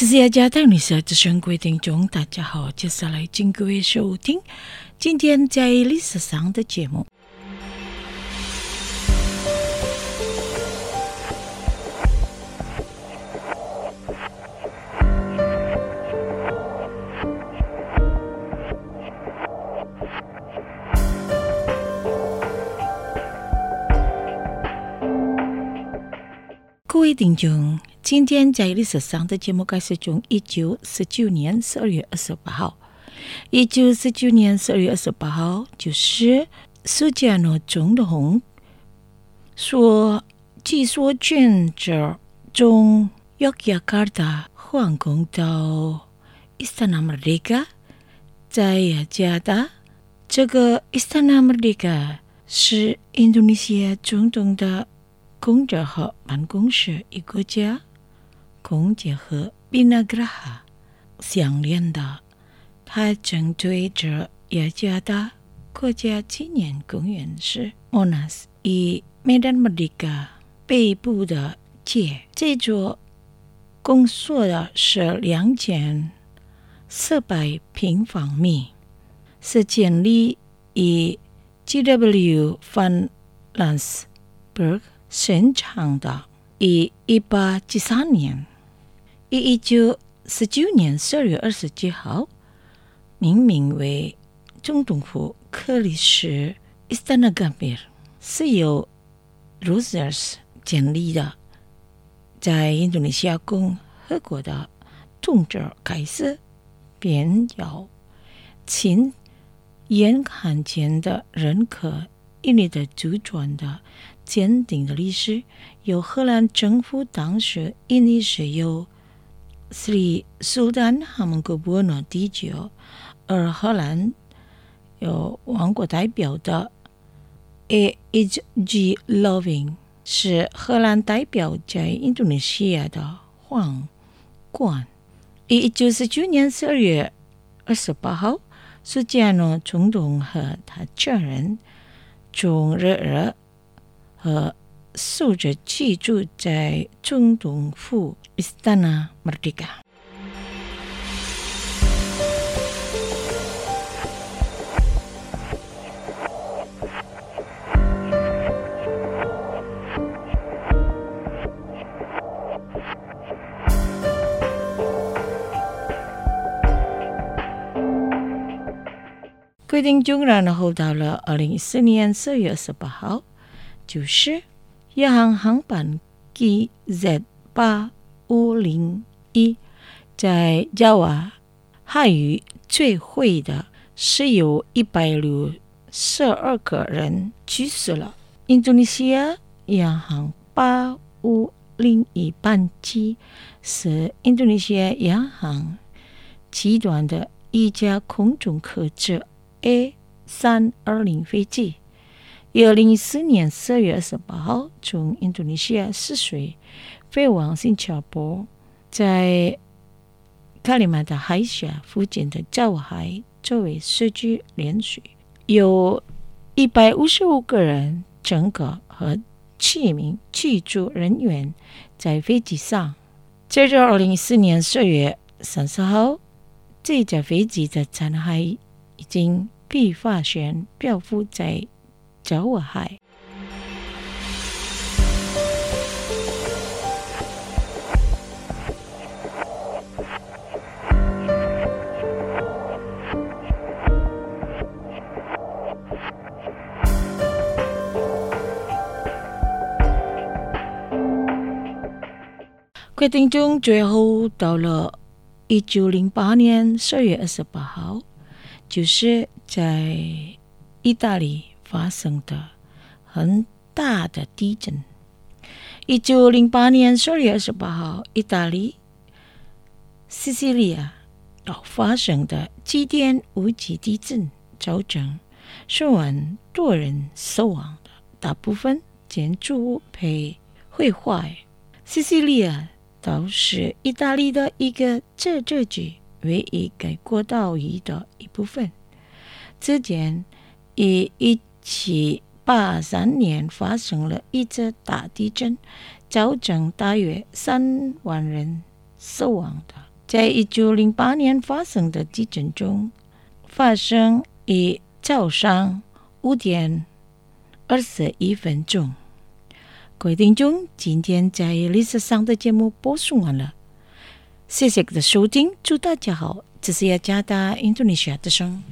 这是雅加达女士之声，各位听众大家好，接下来请各位收听今天在历史上的节目。各位听众，今天在历史上的节目开始从1919年12月28号。1919年12月28号就是苏加诺总统所寄缩卷着从约基加达航空到伊斯坦纳马利卡，在雅加达。这个伊斯坦纳马利卡是印度尼西亚总统的公职和办公室，一个家空姐和宾纳格拉哈相连的。它正对着雅加达国家纪念公园是 Monas 以 Medan Merdeka 北部的街。这座公所的是2400平方米，是建立以 G.W. van Lansberg生产的。以1873年以1919年12月27号命名为总统府克里斯伊斯坦纳加米尔，是由 Rosers 建立的。在印度尼西亚共和国的统治开始便有亲眼看见的人口印尼的主转的坚定的历史。由荷兰政府当时印尼是由 Sri Sultan Hamengkubuwono第9，而荷兰有王国代表的 A.H.G. Loving 是荷兰代表在印度尼西亚的皇冠。1949年12月28号，苏加诺总统和他家人从日尔和守着居住在总统府伊斯坦纳马利卡。规定中，然后到了2014年4月28号，就是亚航航班机 Z8501 在爪哇海域坠毁的，是有162个人去世了。印度尼西亚亚航8501班机是印度尼西亚亚航集团的一架空中客机A320 飞机。2014年4月28号从印度尼西亚泗水飞往新加坡，在卡里马达海峡附近的爪哇海作为设计连续，有155个人乘客和7名机组人员在飞机上。接着2014年4月30号，这架飞机的残骸已经被发现漂浮在爪哇海。规定中最后到了1908年12月28号，就是在意大利发生的很大的地震。1908年12月28号，意大利西西里亚发生的7点5级地震，造成10万多人死亡的，大部分建筑物被毁坏。西西里亚岛是意大利的一个自治区，唯一该国岛屿的一部分。之前以1783年发生了一次大地震，造成大约3万人死亡的。 在1908年发生的地震中，发生于早上5点21分钟。各位听众，今天在历史上的节目播送完了，谢谢你的收听，祝大家好，这是雅加达印度尼西亚的声。